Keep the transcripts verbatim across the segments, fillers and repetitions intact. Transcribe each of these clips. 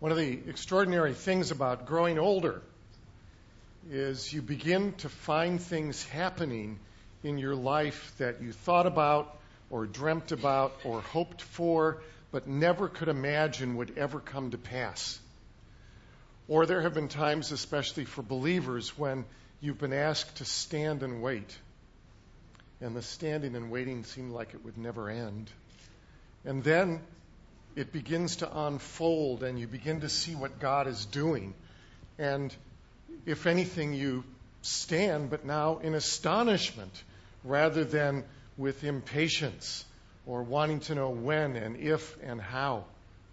One of the extraordinary things about growing older is you begin to find things happening in your life that you thought about or dreamt about or hoped for, but never could imagine would ever come to pass. Or there have been times, especially for believers, when you've been asked to stand and wait. And the standing and waiting seemed like it would never end. And then it begins to unfold, and you begin to see what God is doing. And if anything, you stand, but now in astonishment, rather than with impatience or wanting to know when and if and how.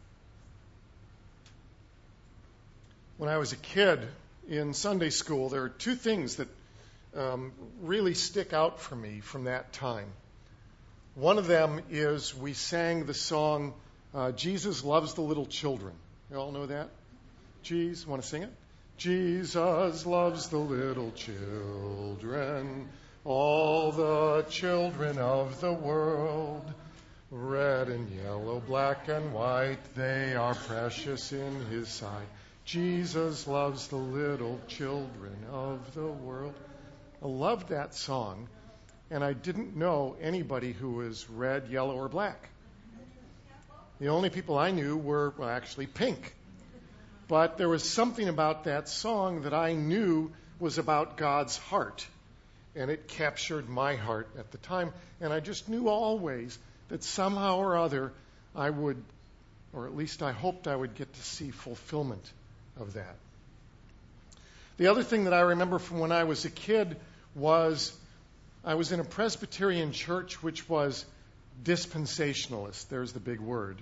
When I was a kid in Sunday school, there are two things that um, really stick out for me from that time. One of them is we sang the song, uh, Jesus Loves the Little Children. You all know that? Jesus, want to sing it? Jesus loves the little children, all the children of the world. Red and yellow, black and white, they are precious in his sight. Jesus loves the little children of the world. I loved that song, and I didn't know anybody who was red, yellow, or black. The only people I knew were well, actually pink. But there was something about that song that I knew was about God's heart, and it captured my heart at the time. And I just knew always that somehow or other I would, or at least I hoped I would get to see fulfillment of that. The other thing that I remember from when I was a kid was I was in a Presbyterian church which was dispensationalist. There's the big word.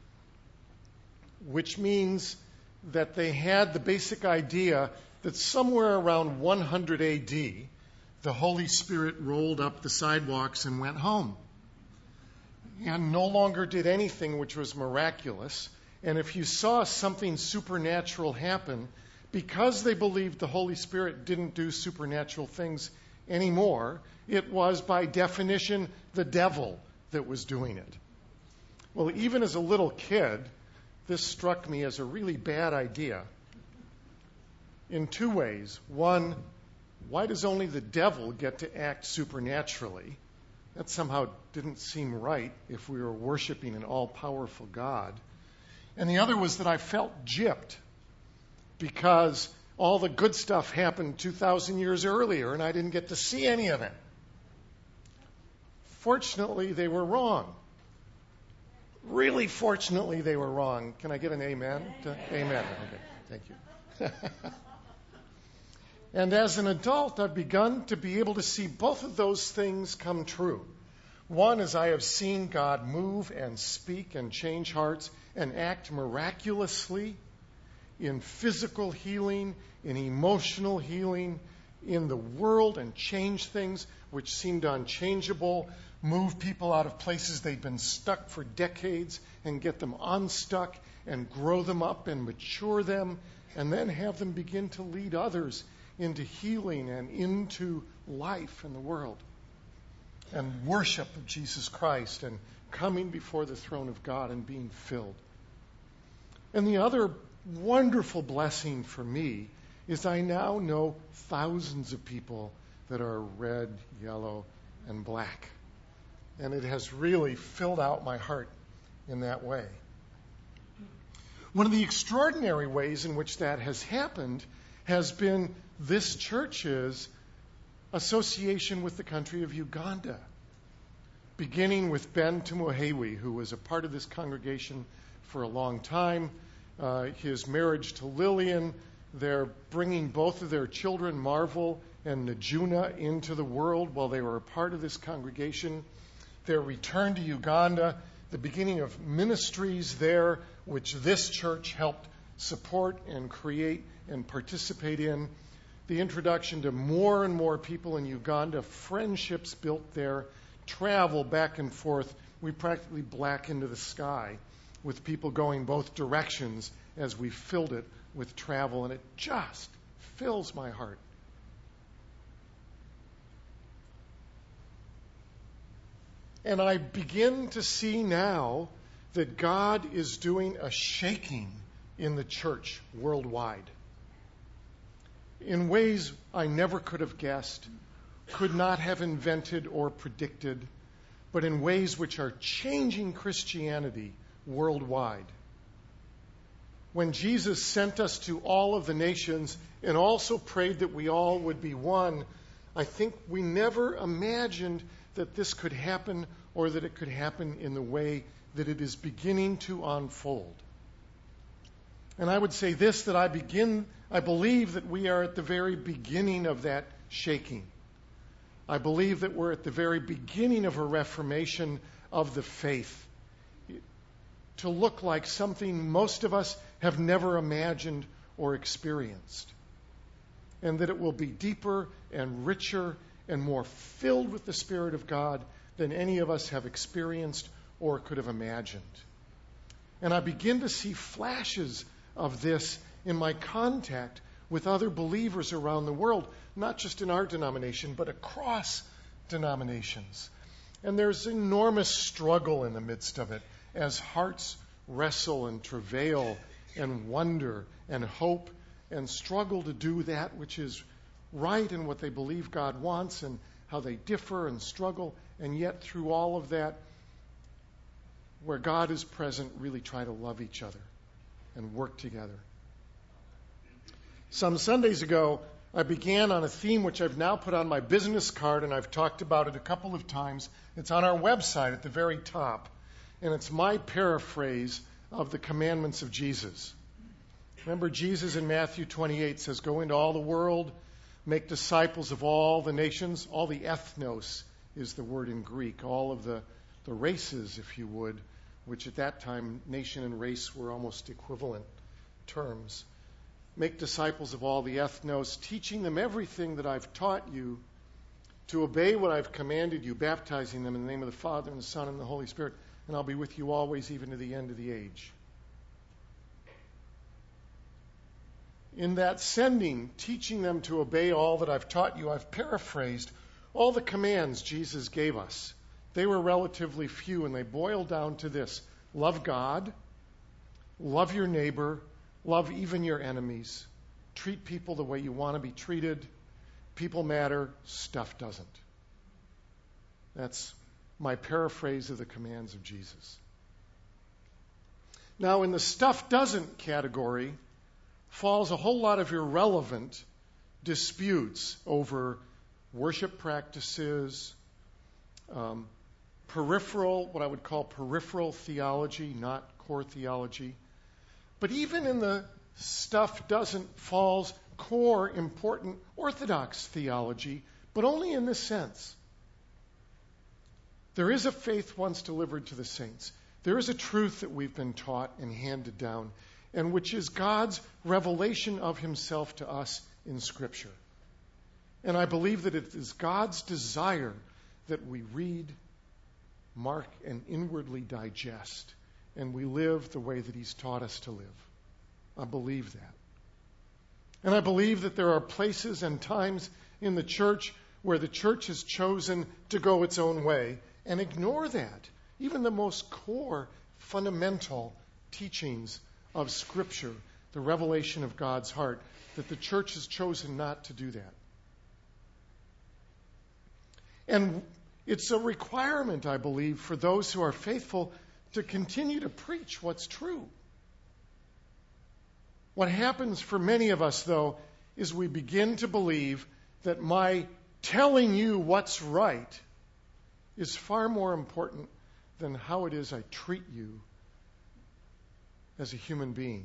Which means that they had the basic idea that somewhere around one hundred A D, the Holy Spirit rolled up the sidewalks and went home. And no longer did anything which was miraculous. And if you saw something supernatural happen, because they believed the Holy Spirit didn't do supernatural things anymore, it was by definition the devil that was doing it. Well, even as a little kid, this struck me as a really bad idea in two ways. One, why does only the devil get to act supernaturally? That somehow didn't seem right if we were worshiping an all-powerful God. And the other was that I felt gypped because all the good stuff happened two thousand years earlier and I didn't get to see any of it. Fortunately, they were wrong. Really fortunately, they were wrong. Can I get an amen? Amen. Okay, thank you. And as an adult, I've begun to be able to see both of those things come true. One is I have seen God move and speak and change hearts and act miraculously in physical healing, in emotional healing, in the world, and change things which seemed unchangeable, move people out of places they'd been stuck for decades and get them unstuck and grow them up and mature them, and then have them begin to lead others into healing and into life in the world and worship of Jesus Christ and coming before the throne of God and being filled. And the other wonderful blessing for me is I now know thousands of people that are red, yellow, and black. And it has really filled out my heart in that way. One of the extraordinary ways in which that has happened has been this church's association with the country of Uganda, beginning with Ben Tumuhewi, who was a part of this congregation for a long time, uh, his marriage to Lillian, they're bringing both of their children, Marvel and Najuna, into the world while they were a part of this congregation, their return to Uganda, the beginning of ministries there, which this church helped support and create and participate in, the introduction to more and more people in Uganda, friendships built there, travel back and forth. We practically black into the sky with people going both directions as we filled it with travel, and it just fills my heart. And I begin to see now that God is doing a shaking in the church worldwide in ways I never could have guessed, could not have invented or predicted, but in ways which are changing Christianity worldwide. When Jesus sent us to all of the nations and also prayed that we all would be one, I think we never imagined that this could happen or that it could happen in the way that it is beginning to unfold. And I would say this, that I begin, I believe that we are at the very beginning of that shaking. I believe that we're at the very beginning of a reformation of the faith to look like something most of us have never imagined or experienced. And that it will be deeper and richer and more filled with the Spirit of God than any of us have experienced or could have imagined. And I begin to see flashes of this in my contact with other believers around the world, not just in our denomination, but across denominations. And there's enormous struggle in the midst of it as hearts wrestle and travail and wonder and hope and struggle to do that which is right and what they believe God wants and how they differ and struggle, and yet through all of that, where God is present, really try to love each other and work together. Some Sundays ago, I began on a theme which I've now put on my business card, and I've talked about it a couple of times. It's on our website at the very top, and it's my paraphrase of the commandments of Jesus. Remember, Jesus in Matthew twenty-eight says, "Go into all the world, make disciples of all the nations." All the ethnos is the word in Greek, all of the, the races, if you would, which at that time, nation and race were almost equivalent terms. Make disciples of all the ethnos, teaching them everything that I've taught you, to obey what I've commanded you, baptizing them in the name of the Father and the Son and the Holy Spirit, and I'll be with you always, even to the end of the age. In that sending, teaching them to obey all that I've taught you, I've paraphrased all the commands Jesus gave us. They were relatively few, and they boil down to this: love God, love your neighbor, love even your enemies, treat people the way you want to be treated. People matter, stuff doesn't. That's my paraphrase of the commands of Jesus. Now, in the stuff doesn't category falls a whole lot of irrelevant disputes over worship practices, um, peripheral, what I would call peripheral theology, not core theology. But even in the stuff doesn't falls core, important orthodox theology, but only in this sense. There is a faith once delivered to the saints. There is a truth that we've been taught and handed down, and which is God's revelation of himself to us in Scripture. And I believe that it is God's desire that we read, mark, and inwardly digest, and we live the way that he's taught us to live. I believe that. And I believe that there are places and times in the church where the church has chosen to go its own way and ignore that, even the most core, fundamental teachings of Scripture, the revelation of God's heart, that the church has chosen not to do that. And it's a requirement, I believe, for those who are faithful to continue to preach what's true. What happens for many of us, though, is we begin to believe that my telling you what's right is far more important than how it is I treat you as a human being.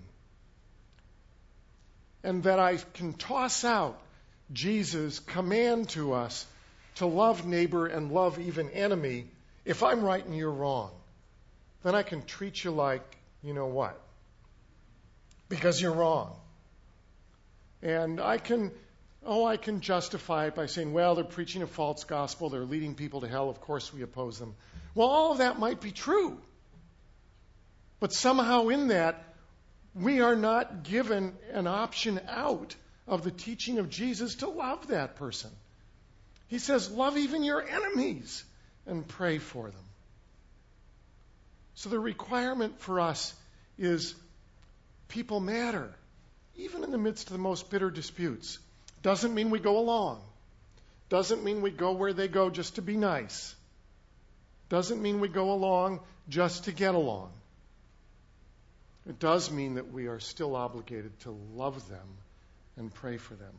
And that I can toss out Jesus' command to us to love neighbor and love even enemy. If I'm right and you're wrong, then I can treat you like, you know what? Because you're wrong. And I can, oh, I can justify it by saying, well, they're preaching a false gospel, they're leading people to hell, of course we oppose them. Well, all of that might be true. But somehow in that, we are not given an option out of the teaching of Jesus to love that person. He says, love even your enemies and pray for them. So the requirement for us is people matter, even in the midst of the most bitter disputes. Doesn't mean we go along. Doesn't mean we go where they go just to be nice. Doesn't mean we go along just to get along. It does mean that we are still obligated to love them and pray for them.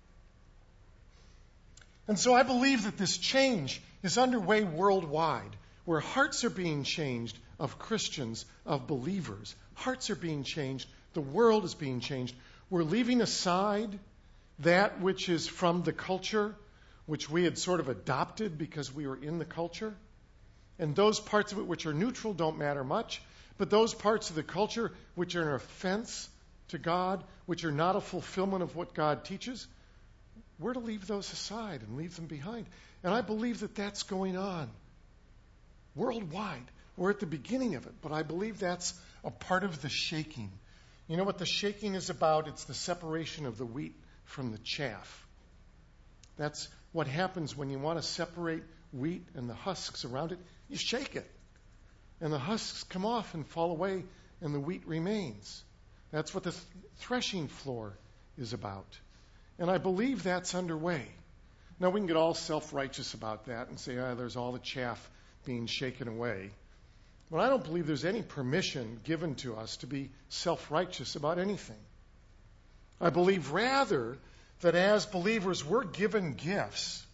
And so I believe that this change is underway worldwide, where hearts are being changed of Christians, of believers. Hearts are being changed. The world is being changed. We're leaving aside that which is from the culture, which we had sort of adopted because we were in the culture. And those parts of it which are neutral don't matter much. But those parts of the culture which are an offense to God, which are not a fulfillment of what God teaches, we're to leave those aside and leave them behind. And I believe that that's going on worldwide. We're at the beginning of it, but I believe that's a part of the shaking. You know what the shaking is about? It's the separation of the wheat from the chaff. That's what happens when you want to separate wheat and the husks around it. You shake it. And the husks come off and fall away, and the wheat remains. That's what the th- threshing floor is about. And I believe that's underway. Now, we can get all self-righteous about that and say, ah, there's all the chaff being shaken away. But I don't believe there's any permission given to us to be self-righteous about anything. I believe rather that as believers, we're given gifts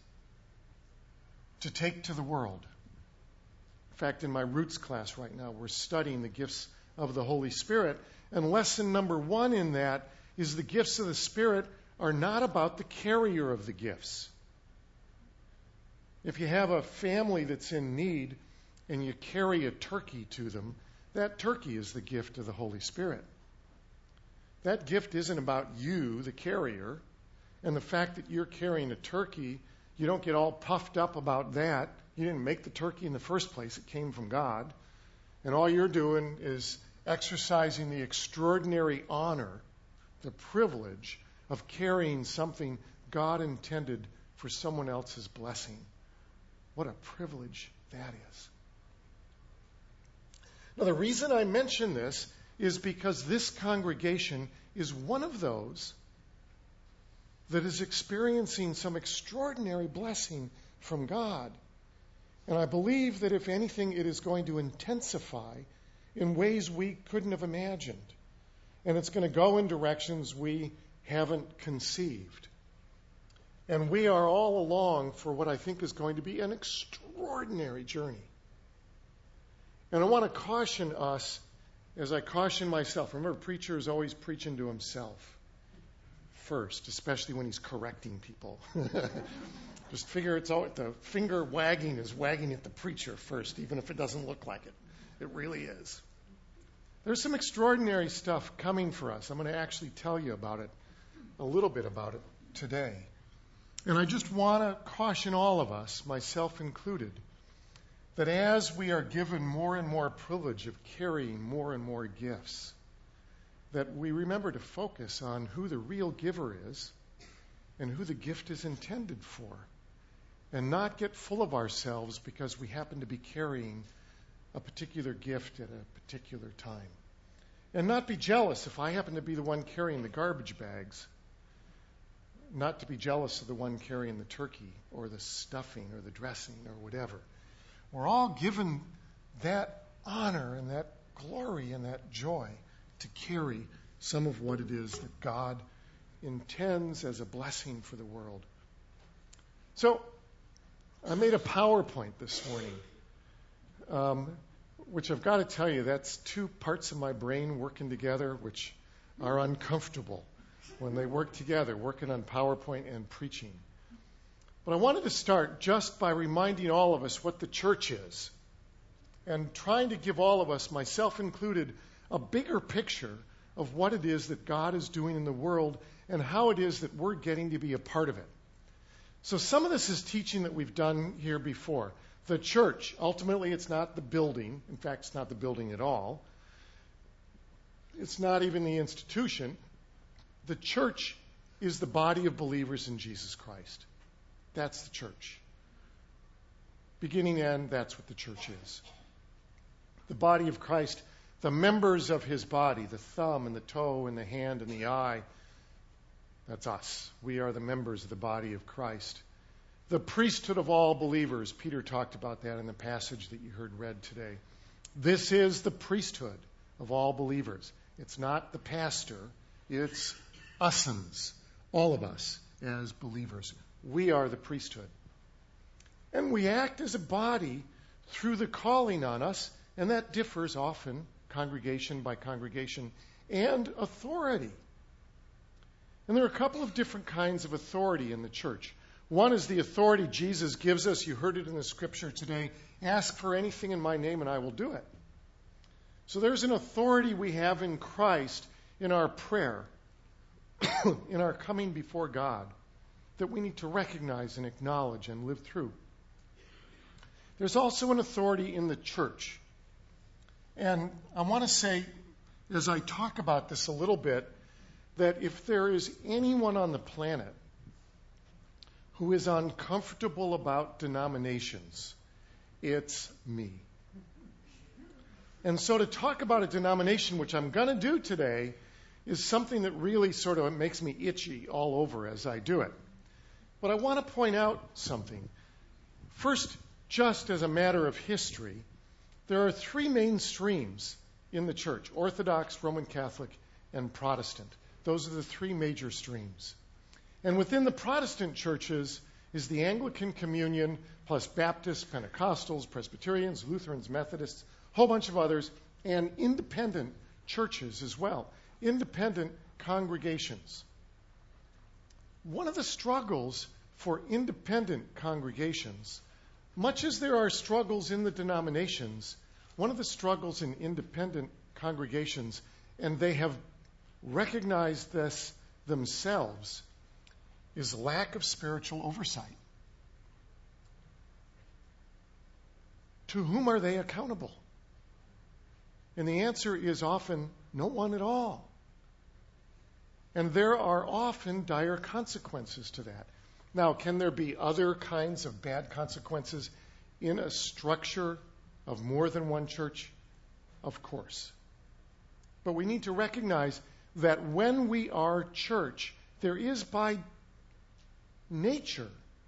to take to the world. In fact, in my Roots class right now, we're studying the gifts of the Holy Spirit. And lesson number one in that is the gifts of the Spirit are not about the carrier of the gifts. If you have a family that's in need and you carry a turkey to them, that turkey is the gift of the Holy Spirit. That gift isn't about you, the carrier, and the fact that you're carrying a turkey, you don't get all puffed up about that. You didn't make the turkey in the first place. It came from God. And all you're doing is exercising the extraordinary honor, the privilege of carrying something God intended for someone else's blessing. What a privilege that is. Now, the reason I mention this is because this congregation is one of those that is experiencing some extraordinary blessing from God. And I believe that, if anything, it is going to intensify in ways we couldn't have imagined. And it's going to go in directions we haven't conceived. And we are all along for what I think is going to be an extraordinary journey. And I want to caution us, as I caution myself. Remember, a preacher is always preaching to himself first, especially when he's correcting people. Just figure it's all, the finger wagging is wagging at the preacher first, even if it doesn't look like it. It really is. There's some extraordinary stuff coming for us. I'm going to actually tell you about it, a little bit about it today. And I just want to caution all of us, myself included, that as we are given more and more privilege of carrying more and more gifts, that we remember to focus on who the real giver is and who the gift is intended for, and not get full of ourselves because we happen to be carrying a particular gift at a particular time. And not be jealous if I happen to be the one carrying the garbage bags, not to be jealous of the one carrying the turkey or the stuffing or the dressing or whatever. We're all given that honor and that glory and that joy to carry some of what it is that God intends as a blessing for the world. So I made a PowerPoint this morning, um, which I've got to tell you, that's two parts of my brain working together, which are uncomfortable when they work together, working on PowerPoint and preaching. But I wanted to start just by reminding all of us what the church is, and trying to give all of us, myself included, a bigger picture of what it is that God is doing in the world and how it is that we're getting to be a part of it. So some of this is teaching that we've done here before. The church, ultimately, it's not the building. In fact, it's not the building at all. It's not even the institution. The church is the body of believers in Jesus Christ. That's the church. Beginning and end, that's what the church is. The body of Christ The members of his body, the thumb and the toe and the hand and the eye, that's us. We are the members of the body of Christ. The priesthood of all believers. Peter talked about that in the passage that you heard read today. This is the priesthood of all believers. It's not the pastor. It's us'ns, all of us as believers. We are the priesthood. And we act as a body through the calling on us, and that differs often, congregation by congregation, and authority. And there are a couple of different kinds of authority in the church. One is the authority Jesus gives us. You heard it in the scripture today. Ask for anything in my name and I will do it. So there's an authority we have in Christ in our prayer, in our coming before God, that we need to recognize and acknowledge and live through. There's also an authority in the church. And I want to say, as I talk about this a little bit, that if there is anyone on the planet who is uncomfortable about denominations, it's me. And so to talk about a denomination, which I'm going to do today, is something that really sort of makes me itchy all over as I do it. But I want to point out something. First, just as a matter of history, there are three main streams in the church: Orthodox, Roman Catholic, and Protestant. Those are the three major streams. And within the Protestant churches is the Anglican Communion, plus Baptists, Pentecostals, Presbyterians, Lutherans, Methodists, a whole bunch of others, and independent churches as well, independent congregations. One of the struggles for independent congregations, much as there are struggles in the denominations, one of the struggles in independent congregations, and they have recognized this themselves, is lack of spiritual oversight. To whom are they accountable? And the answer is often no one at all. And there are often dire consequences to that. Now, can there be other kinds of bad consequences in a structure of more than one church? Of course. But we need to recognize that when we are church, there is by nature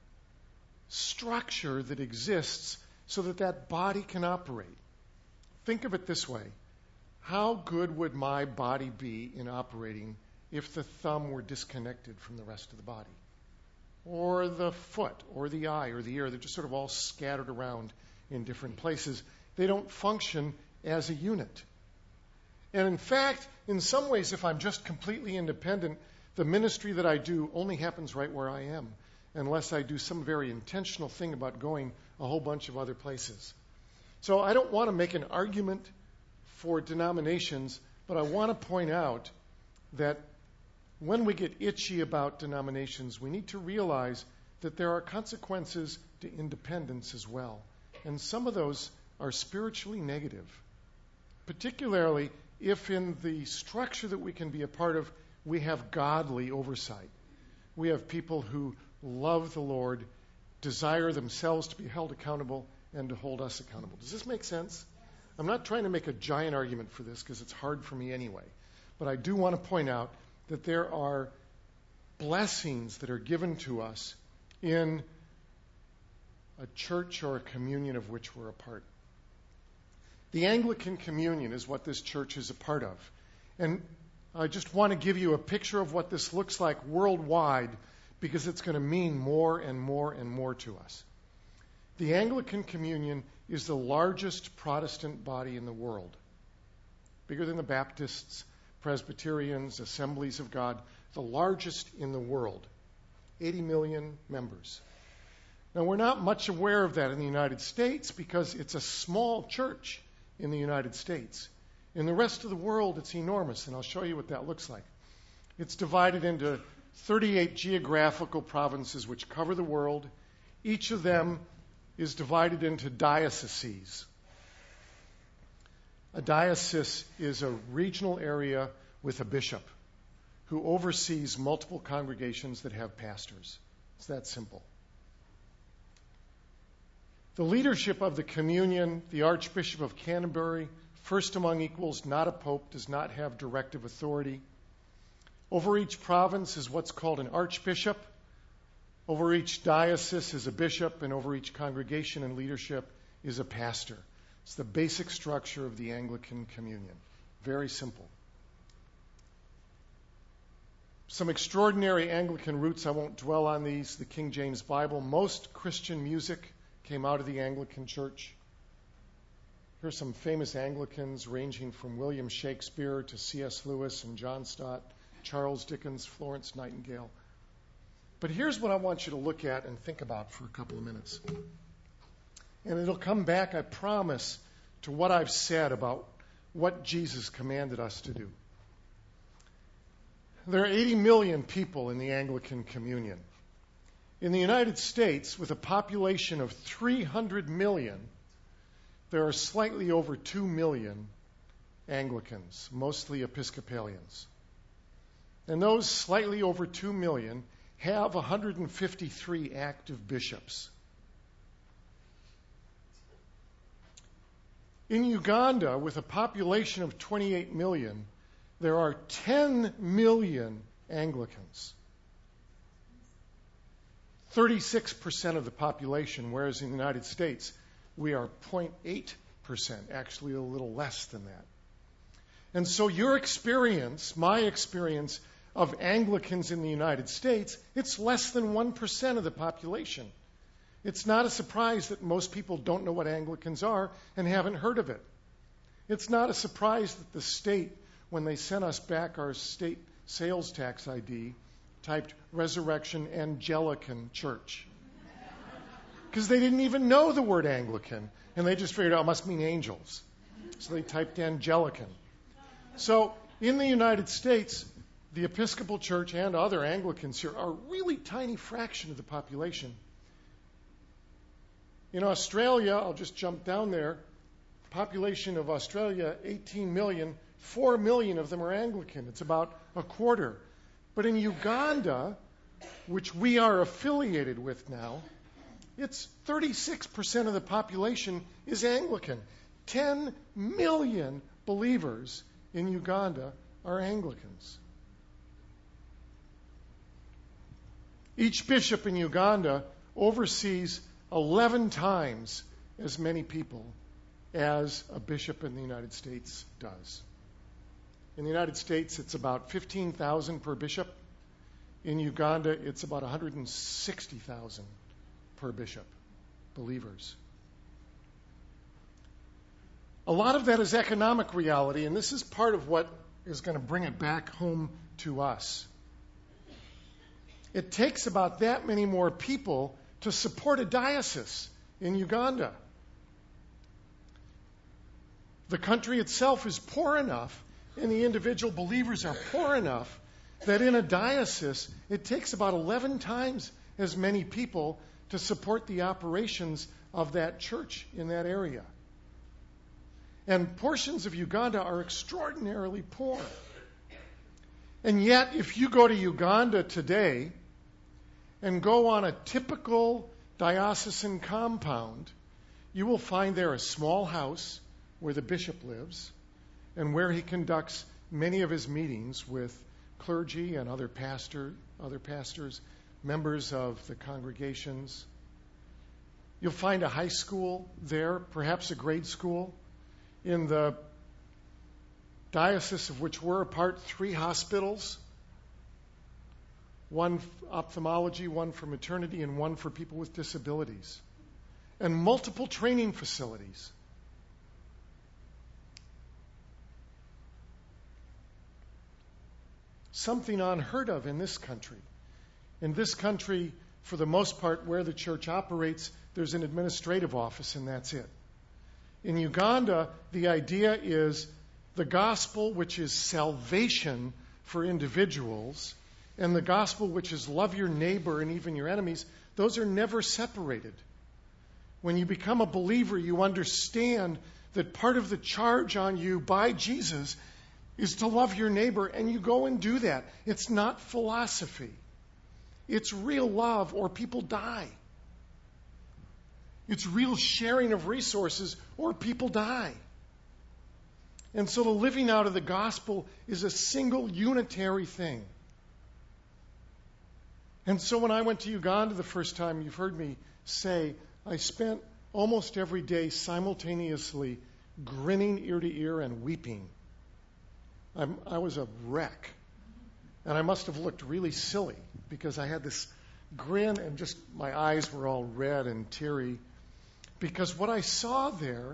structure that exists so that that body can operate. Think of it this way. How good would my body be in operating if the thumb were disconnected from the rest of the body? Or the foot, or the eye, or the ear? They're just sort of all scattered around in different places. They don't function as a unit. And in fact, in some ways, if I'm just completely independent, the ministry that I do only happens right where I am, unless I do some very intentional thing about going a whole bunch of other places. So I don't want to make an argument for denominations, but I want to point out that when we get itchy about denominations, we need to realize that there are consequences to independence as well. And some of those are spiritually negative, particularly if in the structure that we can be a part of, we have godly oversight. We have people who love the Lord, desire themselves to be held accountable, and to hold us accountable. Does this make sense? I'm not trying to make a giant argument for this because it's hard for me anyway. But I do want to point out that there are blessings that are given to us in a church or a communion of which we're a part. The Anglican Communion is what this church is a part of. And I just want to give you a picture of what this looks like worldwide because it's going to mean more and more and more to us. The Anglican Communion is the largest Protestant body in the world, bigger than the Baptists, Presbyterians, Assemblies of God, the largest in the world, eighty million members. Now, we're not much aware of that in the United States because it's a small church in the United States. In the rest of the world, it's enormous, and I'll show you what that looks like. It's divided into thirty-eight geographical provinces which cover the world. Each of them is divided into dioceses. A diocese is a regional area with a bishop who oversees multiple congregations that have pastors. It's that simple. The leadership of the communion, the Archbishop of Canterbury, first among equals, not a pope, does not have directive authority. Over each province is what's called an archbishop. Over each diocese is a bishop, and over each congregation and leadership is a pastor. It's the basic structure of the Anglican Communion. Very simple. Some extraordinary Anglican roots. I won't dwell on these. The King James Bible. Most Christian music came out of the Anglican Church. Here are some famous Anglicans ranging from William Shakespeare to C S Lewis and John Stott, Charles Dickens, Florence Nightingale. But here's what I want you to look at and think about for a couple of minutes. And it'll come back, I promise, to what I've said about what Jesus commanded us to do. There are eighty million people in the Anglican Communion. In the United States, with a population of three hundred million, there are slightly over two million Anglicans, mostly Episcopalians. And those slightly over two million have one hundred fifty-three active bishops. In Uganda, with a population of twenty-eight million, there are ten million Anglicans. thirty-six percent of the population, whereas in the United States, we are zero point eight percent, actually a little less than that. And so your experience, my experience of Anglicans in the United States, it's less than one percent of the population. It's not a surprise that most people don't know what Anglicans are and haven't heard of it. It's not a surprise that the state, when they sent us back our state sales tax I D, typed Resurrection Anglican Church. Because they didn't even know the word Anglican, and they just figured out it must mean angels. So they typed Anglican. So in the United States, the Episcopal Church and other Anglicans here are a really tiny fraction of the population. In Australia, I'll just jump down there, population of Australia, eighteen million, four million of them are Anglican. It's about a quarter. But in Uganda, which we are affiliated with now, it's thirty-six percent of the population is Anglican. ten million believers in Uganda are Anglicans. Each bishop in Uganda oversees eleven times as many people as a bishop in the United States does. In the United States, it's about fifteen thousand per bishop. In Uganda, it's about one hundred sixty thousand per bishop, believers. A lot of that is economic reality, and this is part of what is going to bring it back home to us. It takes about that many more people to support a diocese in Uganda. The country itself is poor enough, and the individual believers are poor enough, that in a diocese, it takes about eleven times as many people to support the operations of that church in that area. And portions of Uganda are extraordinarily poor. And yet, if you go to Uganda today and go on a typical diocesan compound, you will find there a small house where the bishop lives and where he conducts many of his meetings with clergy and other pastor, other pastors, members of the congregations. You'll find a high school there, perhaps a grade school. In the diocese of which we're a part, three hospitals, one for ophthalmology, one for maternity, and one for people with disabilities, and multiple training facilities. Something unheard of in this country. In this country, for the most part, where the church operates, there's an administrative office, and that's it. In Uganda, the idea is the gospel, which is salvation for individuals, and the gospel, which is love your neighbor and even your enemies, those are never separated. When you become a believer, you understand that part of the charge on you by Jesus is to love your neighbor, and you go and do that. It's not philosophy. It's real love, or people die. It's real sharing of resources, or people die. And so the living out of the gospel is a single unitary thing. And so when I went to Uganda the first time, you've heard me say, I spent almost every day simultaneously grinning ear to ear and weeping. I'm, I was a wreck. And I must have looked really silly because I had this grin and just my eyes were all red and teary. Because what I saw there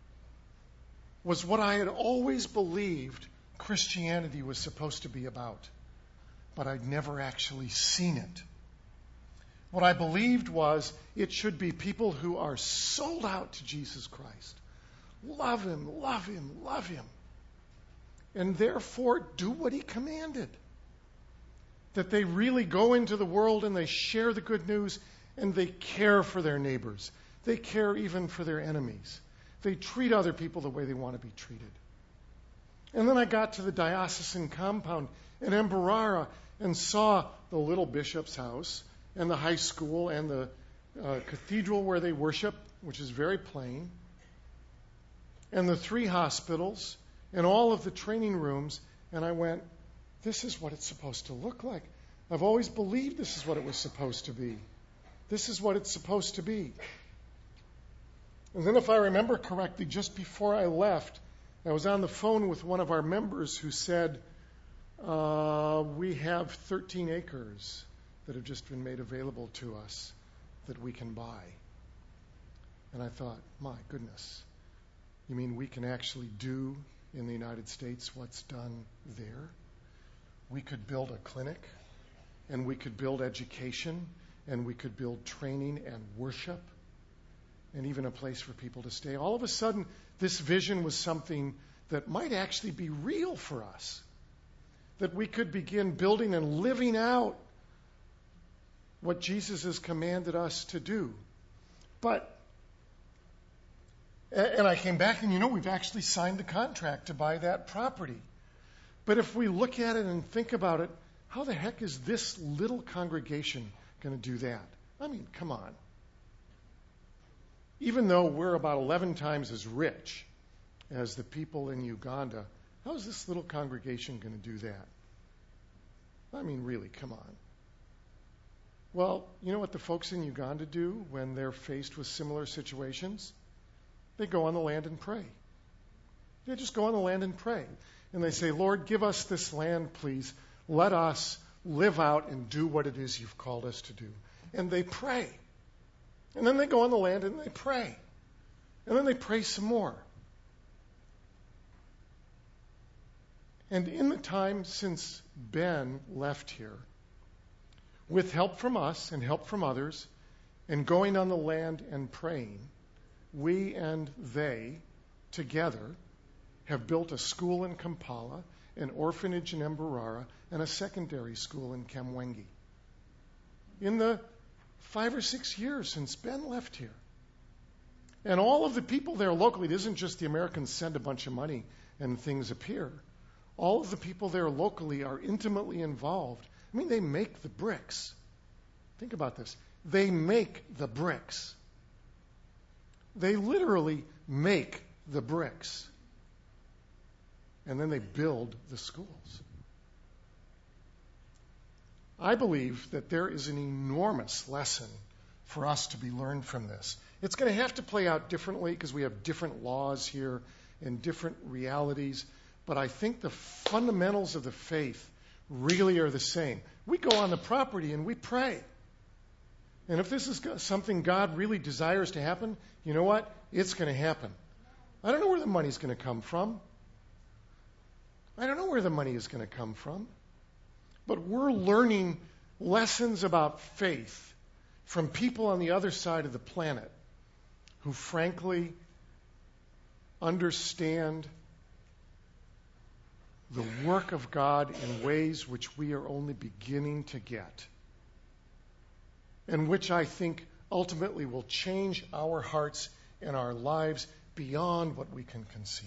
was what I had always believed Christianity was supposed to be about. But I'd never actually seen it. What I believed was it should be people who are sold out to Jesus Christ. Love Him, love Him, love Him. And therefore do what He commanded. That they really go into the world and they share the good news and they care for their neighbors. They care even for their enemies. They treat other people the way they want to be treated. And then I got to the diocesan compound in Mbarara and saw the little bishop's house and the high school and the uh, cathedral where they worship, which is very plain, and the three hospitals and all of the training rooms. And I went, this is what it's supposed to look like. I've always believed this is what it was supposed to be. This is what it's supposed to be. And then if I remember correctly, just before I left, I was on the phone with one of our members who said, uh, we have thirteen acres that have just been made available to us that we can buy. And I thought, my goodness, you mean we can actually do in the United States what's done there? We could build a clinic, and we could build education, and we could build training and worship, and even a place for people to stay. All of a sudden, this vision was something that might actually be real for us, that we could begin building and living out what Jesus has commanded us to do. But, and I came back and, you know, we've actually signed the contract to buy that property. But if we look at it and think about it, how the heck is this little congregation going to do that? I mean, come on. Even though we're about eleven times as rich as the people in Uganda, how is this little congregation going to do that? I mean, really, come on. Well, you know what the folks in Uganda do when they're faced with similar situations? They go on the land and pray. They just go on the land and pray. And they say, Lord, give us this land, please. Let us live out and do what it is you've called us to do. And they pray. And then they go on the land and they pray. And then they pray some more. And in the time since Ben left here, with help from us and help from others, and going on the land and praying, we and they together have built a school in Kampala, an orphanage in Mbarara, and a secondary school in Kamwengi. In the five or six years since Ben left here. And all of the people there locally, it isn't just the Americans send a bunch of money and things appear. All of the people there locally are intimately involved. I mean, they make the bricks. Think about this. They make the bricks. They literally make the bricks. And then they build the schools. I believe that there is an enormous lesson for us to be learned from this. It's going to have to play out differently because we have different laws here and different realities. But I think the fundamentals of the faith really are the same. We go on the property and we pray. And if this is something God really desires to happen, you know what? It's going to happen. I don't know where the money's going to come from. I don't know where the money is going to come from. But we're learning lessons about faith from people on the other side of the planet who frankly understand the work of God in ways which we are only beginning to get, and which I think ultimately will change our hearts and our lives beyond what we can conceive.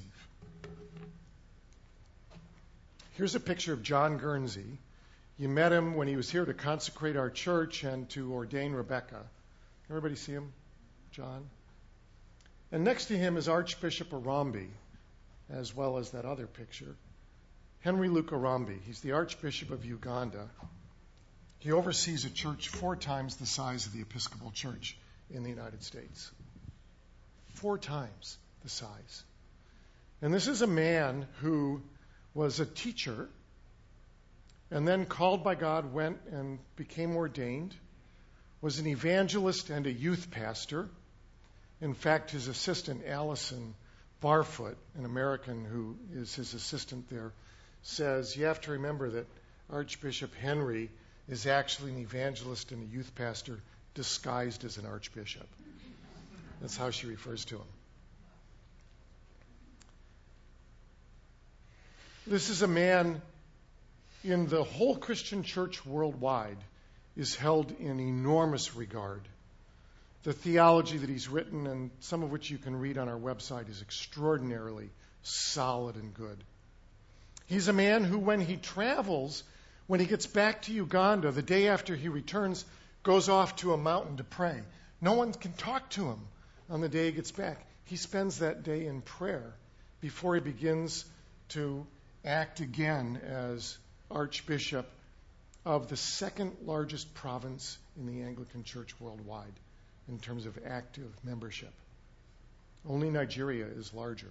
Here's a picture of John Guernsey. You met him when he was here to consecrate our church and to ordain Rebecca. Everybody see him? John? And next to him is Archbishop Arambi. as well as that other picture. Henry Lukarambi, he's the Archbishop of Uganda. He oversees a church four times the size of the Episcopal Church in the United States. Four times the size. And this is a man who was a teacher and then called by God, went and became ordained, was an evangelist and a youth pastor. In fact, his assistant, Allison Barfoot, an American who is his assistant there, says you have to remember that Archbishop Henry is actually an evangelist and a youth pastor disguised as an archbishop. That's how she refers to him. This is a man in the whole Christian church worldwide is held in enormous regard. The theology that he's written, and some of which you can read on our website, is extraordinarily solid and good. He's a man who, when he travels, when he gets back to Uganda, the day after he returns, goes off to a mountain to pray. No one can talk to him on the day he gets back. He spends that day in prayer before he begins to act again as Archbishop of the second largest province in the Anglican Church worldwide in terms of active membership. Only Nigeria is larger.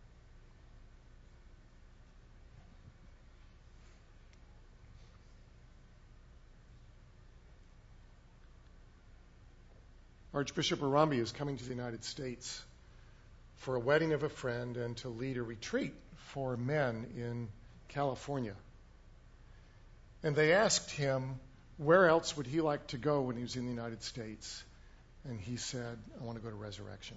Archbishop Arambi is coming to the United States for a wedding of a friend and to lead a retreat for men in California. And they asked him where else would he like to go when he was in the United States. And he said, I want to go to Resurrection.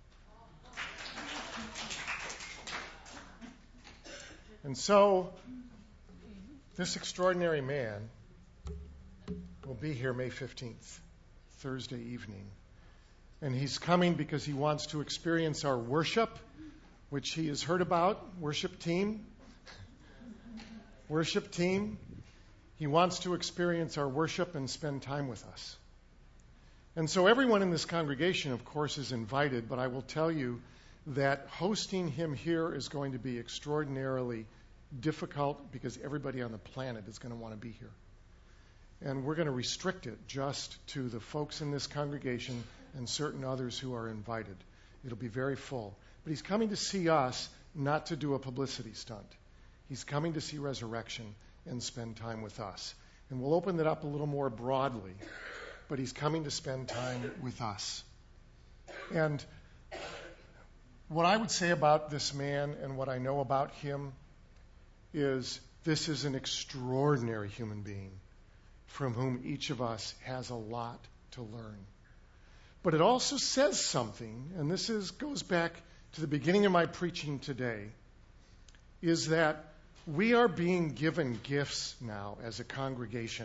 And so, this extraordinary man will be here May fifteenth, Thursday evening. And he's coming because he wants to experience our worship, which he has heard about. Worship team. Worship team. He wants to experience our worship and spend time with us. And so everyone in this congregation, of course, is invited, but I will tell you that hosting him here is going to be extraordinarily difficult because everybody on the planet is going to want to be here. And we're going to restrict it just to the folks in this congregation and certain others who are invited. It'll be very full. But he's coming to see us, not to do a publicity stunt. He's coming to see Resurrection and spend time with us. And we'll open it up a little more broadly, but he's coming to spend time with us. And what I would say about this man and what I know about him is this is an extraordinary human being from whom each of us has a lot to learn. But it also says something, and this is goes back to the beginning of my preaching today, is that we are being given gifts now as a congregation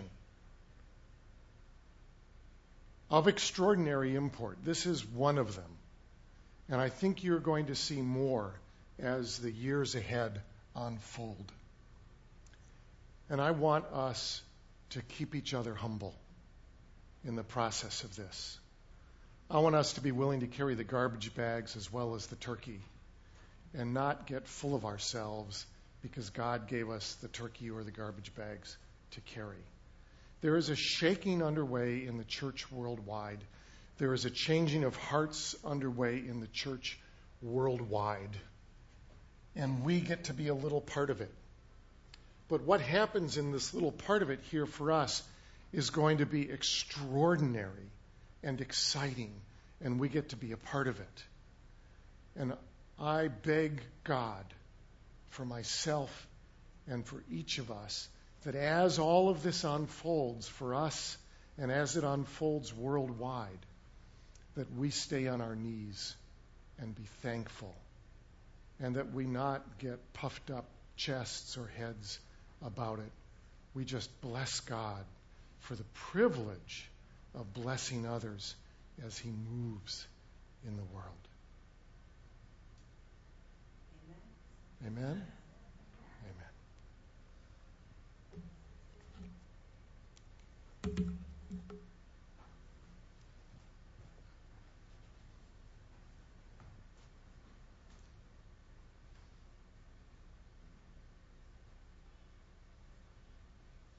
of extraordinary import. This is one of them. And I think you're going to see more as the years ahead unfold. And I want us to keep each other humble in the process of this. I want us to be willing to carry the garbage bags as well as the turkey and not get full of ourselves because God gave us the turkey or the garbage bags to carry. There is a shaking underway in the church worldwide. There is a changing of hearts underway in the church worldwide. And we get to be a little part of it. But what happens in this little part of it here for us is going to be extraordinary and exciting, and we get to be a part of it. And I beg God for myself and for each of us that as all of this unfolds for us and as it unfolds worldwide, that we stay on our knees and be thankful, and that we not get puffed up chests or heads about it. We just bless God for the privilege of blessing others as he moves in the world. Amen? Amen?